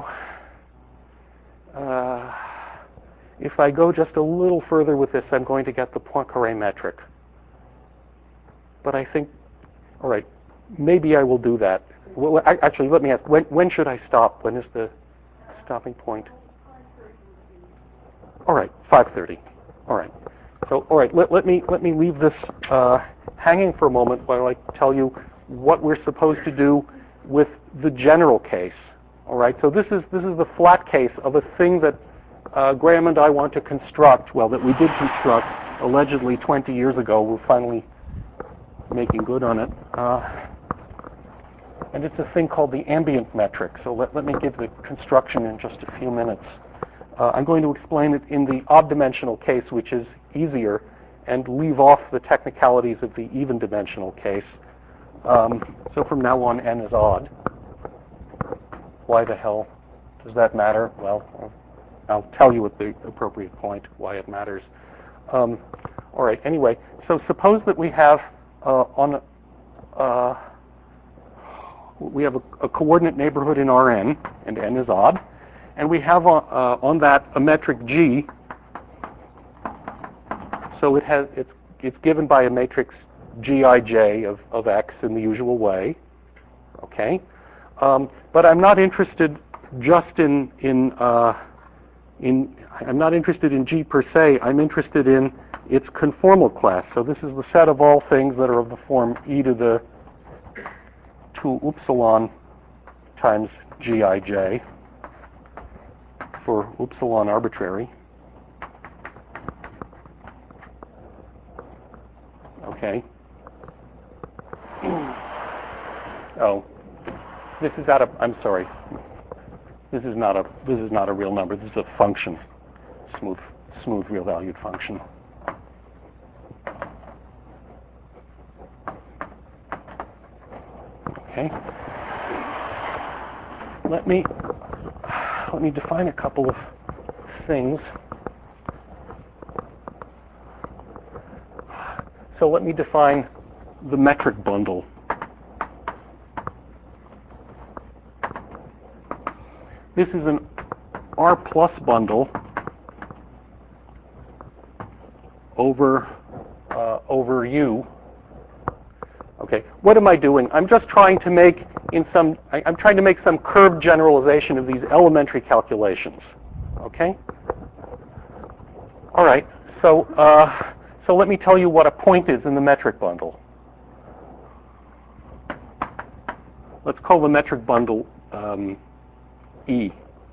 [SPEAKER 1] uh, if I go just a little further with this, I'm going to get the Poincaré metric. But I think, all right, maybe I will do that. Well, I, actually, let me ask, when, when should I stop? When is the stopping point? All right, five thirty. All right. So, all right, let, let me let me leave this uh, hanging for a moment while I tell you what we're supposed to do with the general case. All right. So this is this is the flat case of a thing that uh, Graham and I want to construct. Well, that we did construct allegedly twenty years ago. We're finally making good on it. Uh, and it's a thing called the ambient metric. So let, let me give the construction in just a few minutes. Uh, I'm going to explain it in the odd-dimensional case, which is easier, and leave off the technicalities of the even-dimensional case. Um, so from now on, n is odd. Why the hell does that matter? Well, I'll tell you at the appropriate point why it matters. Um, all right. Anyway, so suppose that we have uh, on uh, we have a, a coordinate neighborhood in Rn, and n is odd, and we have on, uh, on that a metric G. So it has it's it's given by a matrix Gij of of x in the usual way. Okay, um, but I'm not interested just in in uh, in I'm not interested in G per se. I'm interested in its conformal class. So this is the set of all things that are of the form e to the two upsilon times Gij for upsilon arbitrary. Okay. Oh, this is out of. I'm sorry. This is not a. This is not a real number. This is a function. Smooth, smooth, real-valued function. Okay. Let me let me define a couple of things. So let me define the metric bundle. This is an R plus bundle over uh, over U. Okay, what am I doing? I'm just trying to make in some. I, I'm trying to make some curved generalization of these elementary calculations. Okay. All right. So uh, so let me tell you what a point is in the metric bundle. Let's call the metric bundle um, E.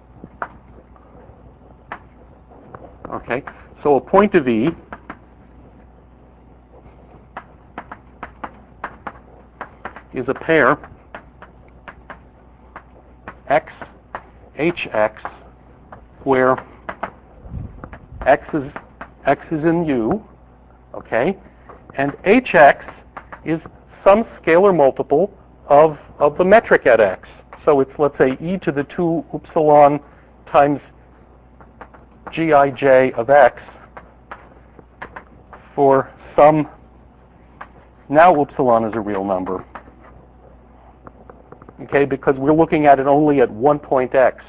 [SPEAKER 1] Okay, so a point of E is a pair x, hx, where x is x is in U, okay, and hx is some scalar multiple of of the metric at x. So it's, let's say, e to the two upsilon times Gij of x for some, now upsilon is a real number, okay, because we're looking at it only at one point x.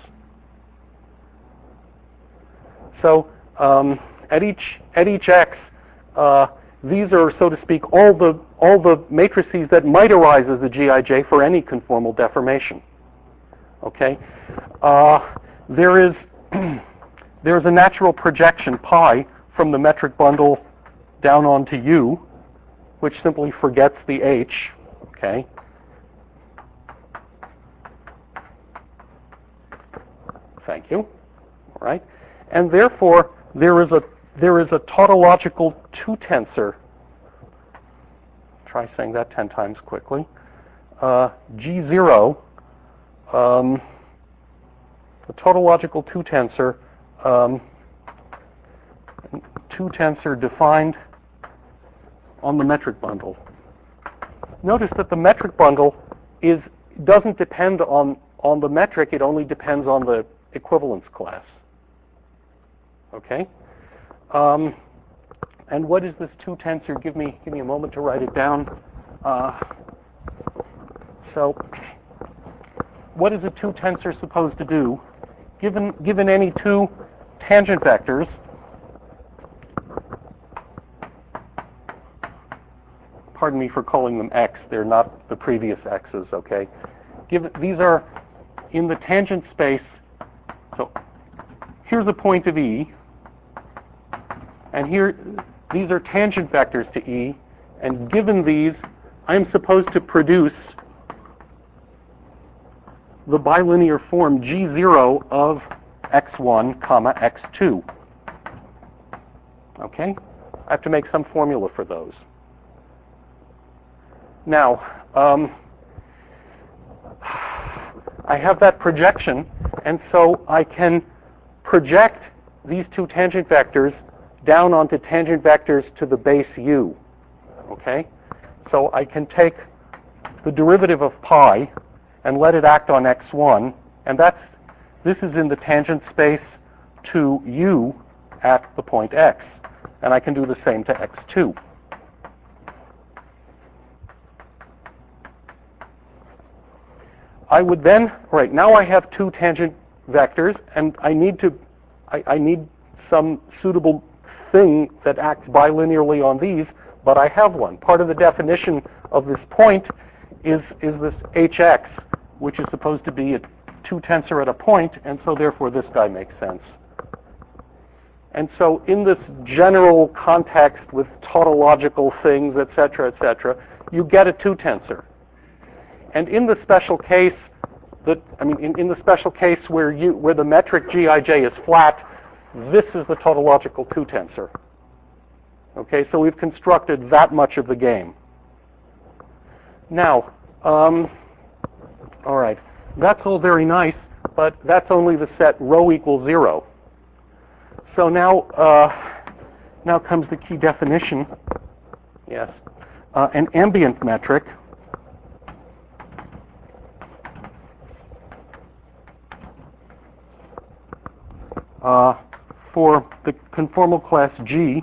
[SPEAKER 1] So um, at each at each x, uh, these are, so to speak, all the all the matrices that might arise as a Gij for any conformal deformation. Okay, uh, there is there is a natural projection pi from the metric bundle down onto U, which simply forgets the h. Okay. Thank you. All right, and therefore there is a there is a tautological two tensor. Try saying that ten times quickly. Uh, G zero. Um, the tautological two tensor, um, two tensor defined on the metric bundle. Notice that the metric bundle is doesn't depend on on the metric; it only depends on the equivalence class. Okay, um, and what is this two tensor? Give me give me a moment to write it down. Uh, so. What is a two tensor supposed to do? Given, given any two tangent vectors, pardon me for calling them x, they're not the previous x's, okay? Given, these are in the tangent space, so here's a point of E, and here, these are tangent vectors to E, and given these, I'm supposed to produce the bilinear form G zero of x one comma x two. Okay? I have to make some formula for those. Now, um, I have that projection, and so I can project these two tangent vectors down onto tangent vectors to the base U. Okay? So I can take the derivative of pi and let it act on x one, and that's this is in the tangent space to u at the point x. And I can do the same to x two. I would then, right, now I have two tangent vectors, and I need to, I, I need some suitable thing that acts bilinearly on these, but I have one. Part of the definition of this point is, is this hx, which is supposed to be a two tensor at a point, and so therefore this guy makes sense. And so in this general context with tautological things, et cetera, et cetera, you get a two tensor. And in the special case, that I mean, in, in the special case where you where the metric Gij is flat, this is the tautological two tensor. Okay, so we've constructed that much of the game. Now, um, all right, that's all very nice, but that's only the set rho equals zero. So now, uh, now comes the key definition. Yes, uh, an ambient metric uh, for the conformal class G.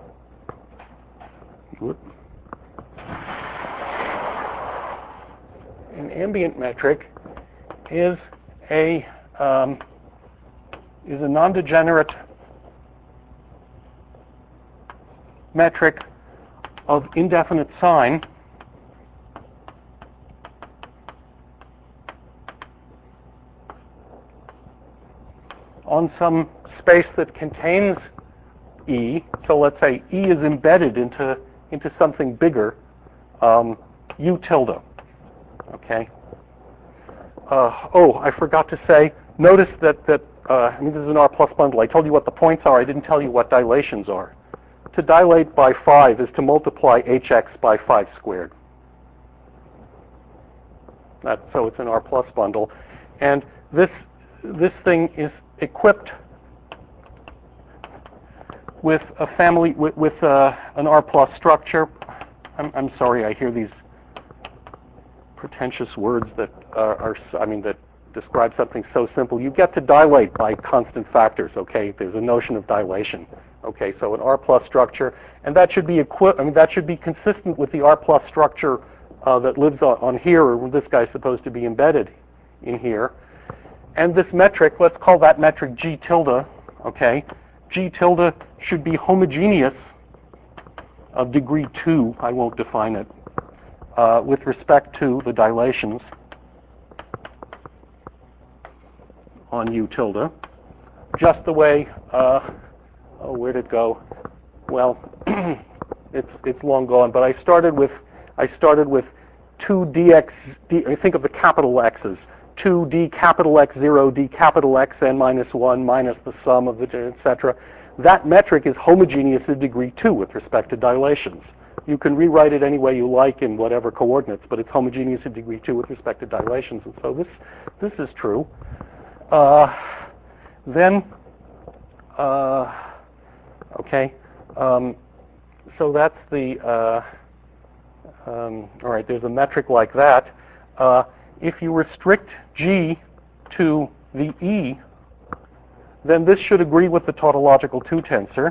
[SPEAKER 1] Whoop. An ambient metric is a um, is a non-degenerate metric of indefinite sign on some space that contains E. So let's say E is embedded into into something bigger, um, U tilde. Okay. Uh, oh, I forgot to say. Notice that that uh, I mean this is an R plus bundle. I told you what the points are. I didn't tell you what dilations are. To dilate by five is to multiply hx by five squared. That, so it's an R plus bundle, and this this thing is equipped with a family with, with uh, an R plus structure. I'm, I'm sorry, I hear these pretentious words that are, are I mean that describe something so simple. You get to dilate by constant factors. Okay, there's a notion of dilation. Okay, so an R plus structure, and that should be equi- I mean that should be consistent with the R plus structure uh, that lives on, on here, or this guy's supposed to be embedded in here. And this metric, let's call that metric G tilde. Okay, G tilde should be homogeneous of degree two. I won't define it uh, with respect to the dilations on U tilde, just the way. Uh, Oh, where'd it go? Well, it's it's long gone. But I started with I started with two dx. D, I think of the capital X's. two d capital X zero, d capital X n minus one minus the sum of the et cetera. That metric is homogeneous in degree two with respect to dilations. You can rewrite it any way you like in whatever coordinates, but it's homogeneous in degree two with respect to dilations. And so this this is true. Uh, then. Uh, Okay, um, so that's the, uh, um, all right, there's a metric like that. Uh, if you restrict G to the E, then this should agree with the tautological two tensor.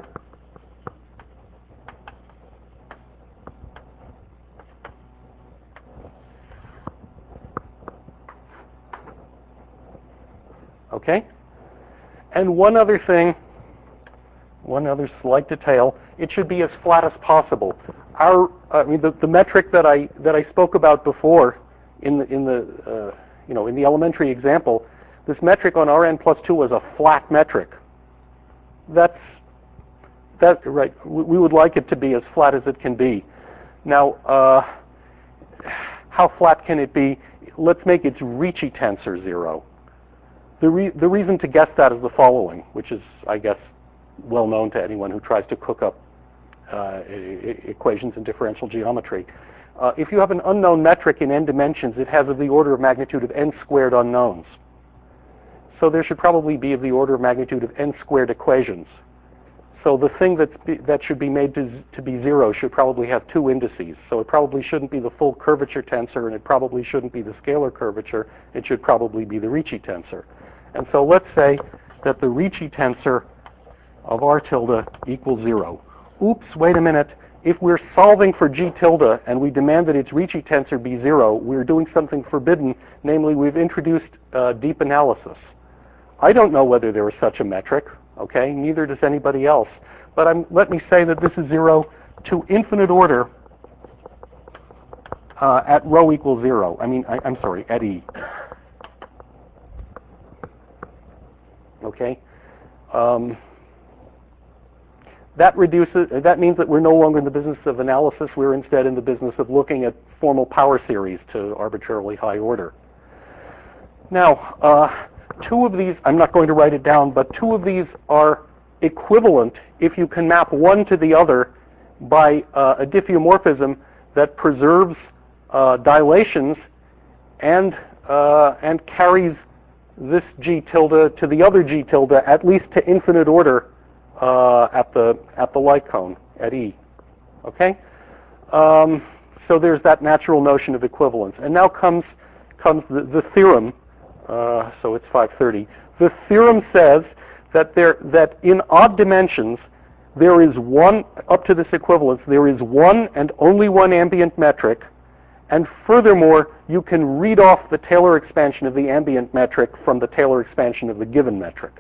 [SPEAKER 1] Okay, and one other thing, One other slight detail: it should be as flat as possible. Our, I mean, the, the metric that I that I spoke about before, in the in the uh, you know in the elementary example, this metric on R n plus two was a flat metric. That's that right. We, we would like it to be as flat as it can be. Now, uh, how flat can it be? Let's make its Ricci tensor zero. The re, the reason to guess that is the following, which is, I guess, well known to anyone who tries to cook up uh, e- equations in differential geometry. Uh, if you have an unknown metric in n dimensions, it has of the order of magnitude of n squared unknowns. So there should probably be of the order of magnitude of n squared equations. So the thing that's be, that should be made to, to be zero should probably have two indices. So it probably shouldn't be the full curvature tensor, and it probably shouldn't be the scalar curvature. It should probably be the Ricci tensor. And so let's say that the Ricci tensor of R tilde equals zero. Oops, wait a minute. If we're solving for G tilde and we demand that its Ricci tensor be zero, we're doing something forbidden, namely we've introduced uh, deep analysis. I don't know whether there is such a metric, okay? Neither does anybody else. But I'm, let me say that this is zero to infinite order uh, at rho equals zero. I mean, I, I'm sorry, at E. Okay? Um, That reduces, that means that we're no longer in the business of analysis. We're instead in the business of looking at formal power series to arbitrarily high order. Now, uh, two of these, I'm not going to write it down, but two of these are equivalent if you can map one to the other by uh, a diffeomorphism that preserves uh, dilations and, uh, and carries this G tilde to the other G tilde, at least to infinite order, Uh, at the at the light cone at E. Okay, um, so there's that natural notion of equivalence, and now comes comes the, the theorem. Uh, so it's five thirty. The theorem says that there that in odd dimensions there is one up to this equivalence. There is one and only one ambient metric, and furthermore, you can read off the Taylor expansion of the ambient metric from the Taylor expansion of the given metric.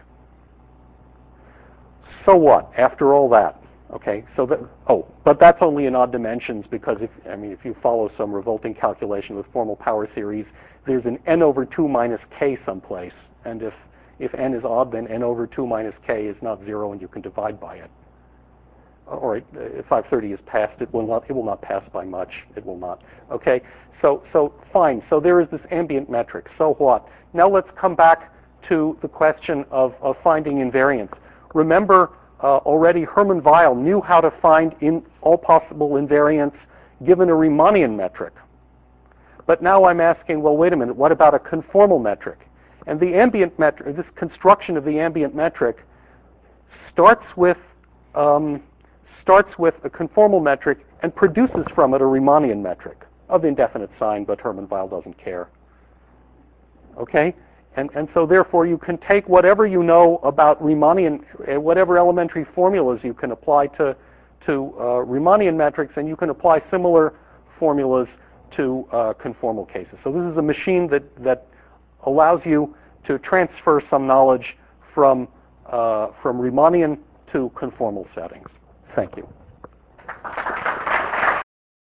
[SPEAKER 1] So what? After all that, okay. So that oh, but that's only in odd dimensions because if I mean if you follow some revolting calculation with formal power series, there's an n over two minus k someplace, and if if n is odd, then n over two minus k is not zero, and you can divide by it. All right, if five thirty is passed, it will not it will not pass by much. It will not. Okay. So so fine. So there is this ambient metric. So what? Now let's come back to the question of, of finding invariance. Remember, uh, already Hermann Weyl knew how to find in all possible invariants given a Riemannian metric. But now I'm asking, well, wait a minute, what about a conformal metric? And the ambient metric, this construction of the ambient metric starts with um, starts with a conformal metric and produces from it a Riemannian metric of indefinite sign, but Hermann Weyl doesn't care. Okay? And, and so therefore you can take whatever you know about Riemannian, whatever elementary formulas you can apply to, to uh, Riemannian metrics, and you can apply similar formulas to uh, conformal cases. So this is a machine that, that allows you to transfer some knowledge from, uh, from Riemannian to conformal settings. Thank you.